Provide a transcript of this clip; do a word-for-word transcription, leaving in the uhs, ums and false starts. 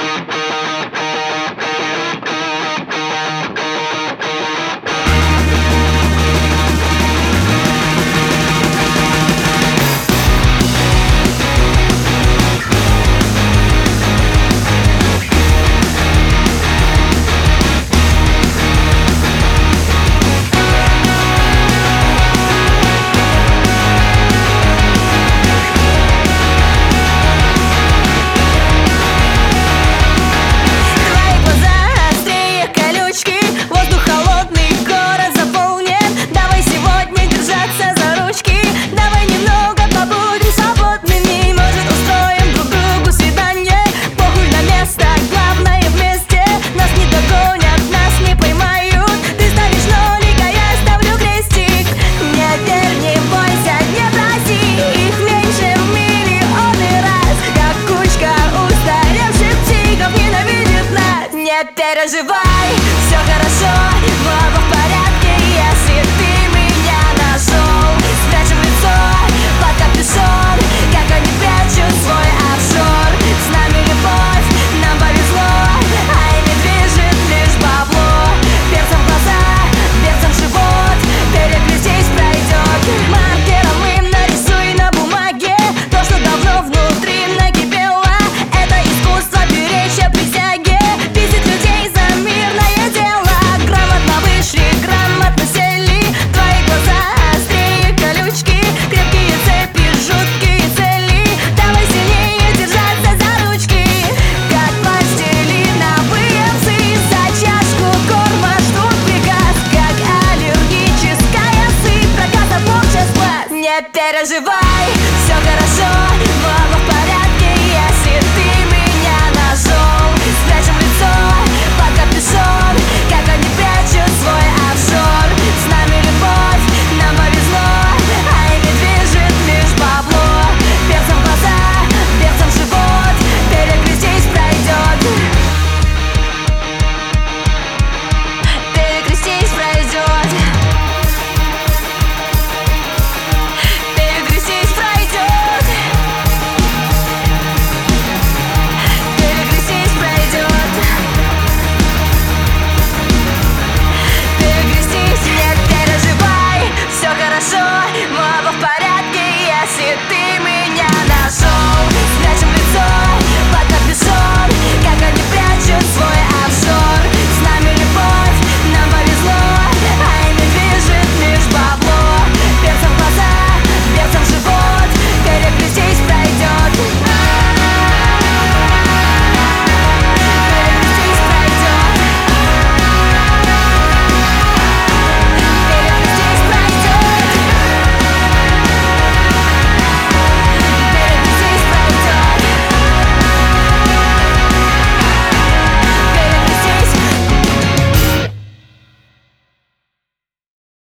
Не переживай, все хорошо, мы оба в порядке. Если ты меня нашел, спрячем лицо под капюшон, как они прячут свой офшор. С нами любовь, нам повезло, а ими движет лишь бабло. Перцем в глаза, перцем в живот, переглядись пройдет. Маркером им нарисуй на бумаге то, что давно внутри накипело. Это искусство беречь о присяге, пиздить людей за мирное дело. Грамотно вышли, грамотно сели, твои глаза острее колючки, крепкие цепи, жуткие цели. Давай сильнее держаться за ручки, как пластилиновые псы. За чашку корма ждут приказ, как аллергическая сыпь. Прокат от общества, не переживай.